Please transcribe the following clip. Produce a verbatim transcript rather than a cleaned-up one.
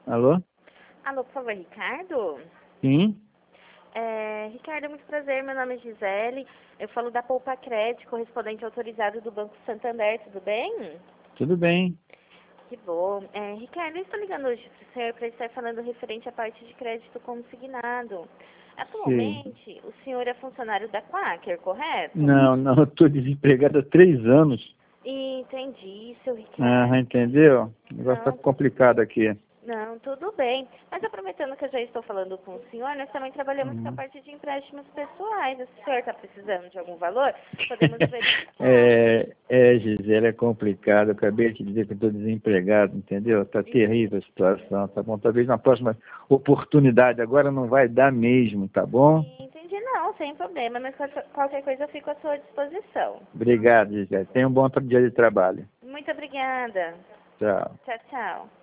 Alô? Alô, por favor, Ricardo? Sim? É, Ricardo, muito prazer, meu nome é Gisele, eu falo da Poupa Crédito, correspondente autorizado do Banco Santander, tudo bem? Tudo bem. Que bom. É, Ricardo, eu estou ligando hoje para o senhor para estar falando referente à parte de crédito consignado. Sim. Atualmente, o senhor é funcionário da Quaker, correto? Não, não, eu estou desempregado há três anos. Entendi, seu Ricardo. Ah, entendeu? O negócio está Não, complicado aqui. Não, tudo bem. Mas aproveitando que eu já estou falando com o senhor, nós também trabalhamos com a Uhum. parte de empréstimos pessoais. Se o senhor está precisando de algum valor, podemos verificar. é, é, Gisele, é complicado. Eu acabei de te dizer que eu estou desempregado, entendeu? Está terrível a situação, tá bom? Talvez na próxima oportunidade, agora não vai dar mesmo, tá bom? Entendi, não, sem problema. Mas qualquer qualquer coisa eu fico à sua disposição. Obrigado, Gisele. Tenha um bom dia de trabalho. Muito obrigada. Tchau. Tchau, tchau.